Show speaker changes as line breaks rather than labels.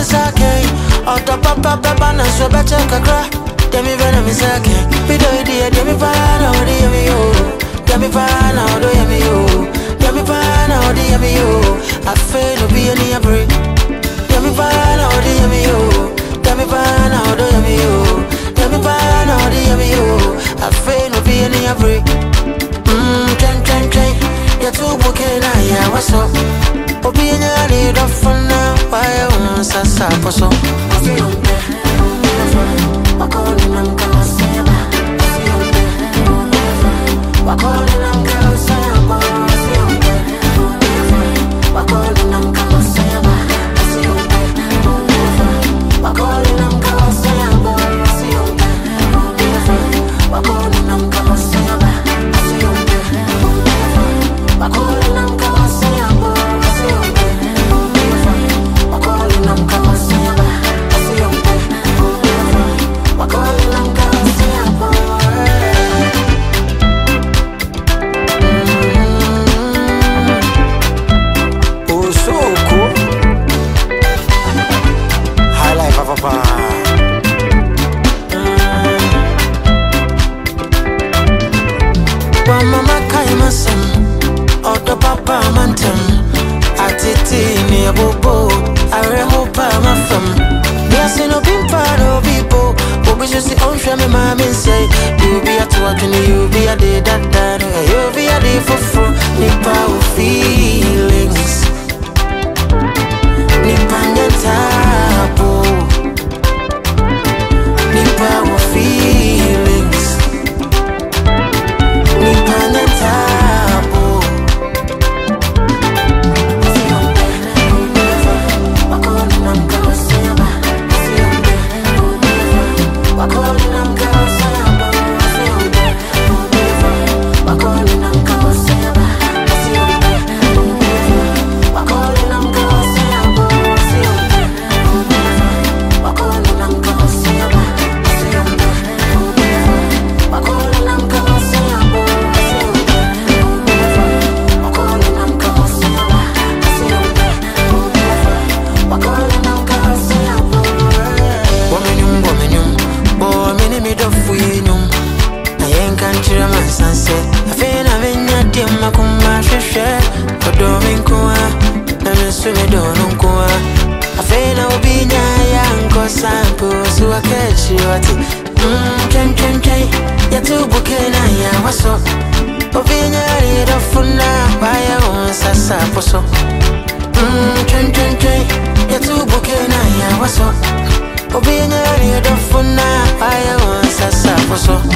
misake. Auto papa papa na so better kakra. Demi vena misake. Bido idea demi pana odi yami yo. Demi pana odo yami yo. Demi pana odi yami yo. I feel no be any abri. Demi pana odi yami yo. Demi pana odo yami yo. Demi pana odi yami yo. I feel no be any abri. Train. Ya tu bukena ya waso. Obi nya ni do funa. Why on sasa poso. Mama kaima sam, auto papa mantem. Atiti ni abobo, aremo pa mafam. Biasi no bimpa no bipo. Obi just on shame mama say. You be at work and you be a day that you be a day for nipa o feelings. Nipa nyatapo. Nipa o feelings. Sunset, I feel I'm in your dim, I come my share. For Domingoa, and a swimming donungoa. I feel I'll be young, cause I'm so I catch you at it. Ya two bouquet, I was so. Opina, it off for now, by your own sasa poso. Ya two bouquet, I was so. Opina, it off for now, by your own sasa poso.